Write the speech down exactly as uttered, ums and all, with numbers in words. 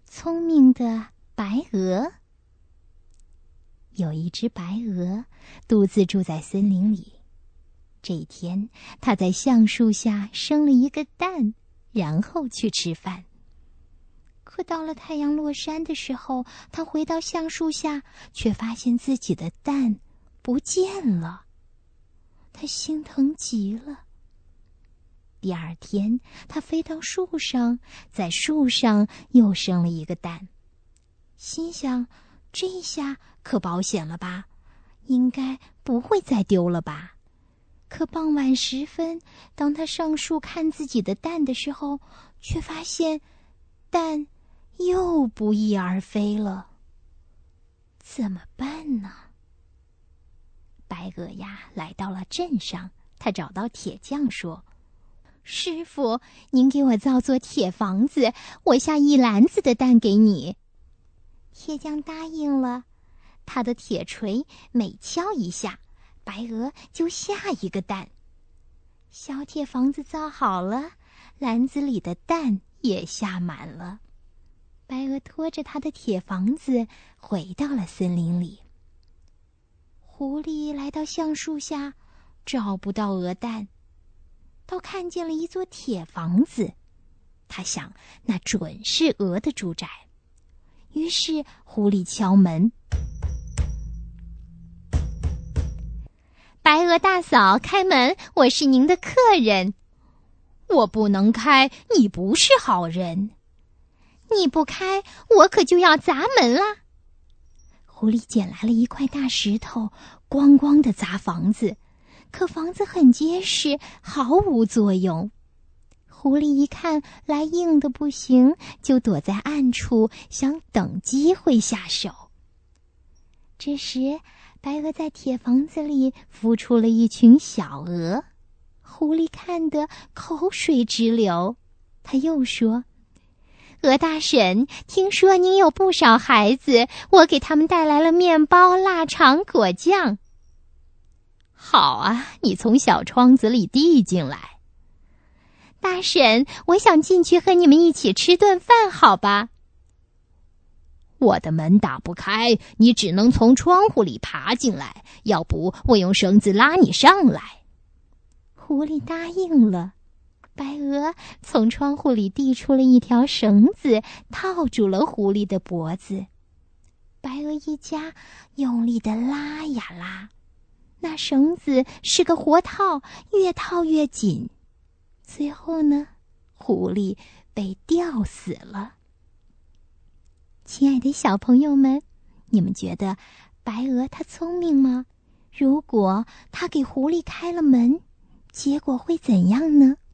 聪明的白鹅。有一只白鹅独自住在森林里。这一天，它在橡树下生了一个蛋，然后去吃饭。可到了太阳落山的时候，它回到橡树下，却发现自己的蛋不见了。它心疼极了。第二天，它飞到树上，在树上又生了一个蛋，心想：这下可保险了吧？应该不会再丢了吧？可傍晚时分，当他上树看自己的蛋的时候，却发现蛋又不翼而飞了。怎么办呢？白鹅呀，来到了镇上，他找到铁匠说：师傅，您给我造座铁房子，我下一篮子的蛋给你。铁匠答应了，他的铁锤每敲一下，白鹅就下一个蛋。小铁房子造好了，篮子里的蛋也下满了。白鹅拖着他的铁房子回到了森林里。狐狸来到橡树下，找不到鹅蛋，倒看见了一座铁房子。他想，那准是鹅的住宅。于是狐狸敲门：白鹅大嫂，开门，我是您的客人。我不能开，你不是好人。你不开，我可就要砸门啦。狐狸捡来了一块大石头，咣咣地砸房子，可房子很结实，毫无作用。狐狸一看来硬的不行，就躲在暗处，想等机会下手。这时，白鹅在铁房子里孵出了一群小鹅，狐狸看得口水直流。他又说：鹅大婶，听说您有不少孩子，我给他们带来了面包、腊肠、果酱。好啊，你从小窗子里递进来。大婶，我想进去和你们一起吃顿饭，好吧？我的门打不开，你只能从窗户里爬进来，要不我用绳子拉你上来。狐狸答应了。白鹅从窗户里递出了一条绳子，套住了狐狸的脖子。白鹅一家用力地拉呀拉，那绳子是个活套，越套越紧。最后呢，狐狸被吊死了。亲爱的小朋友们，你们觉得白鹅它聪明吗？如果它给狐狸开了门，结果会怎样呢？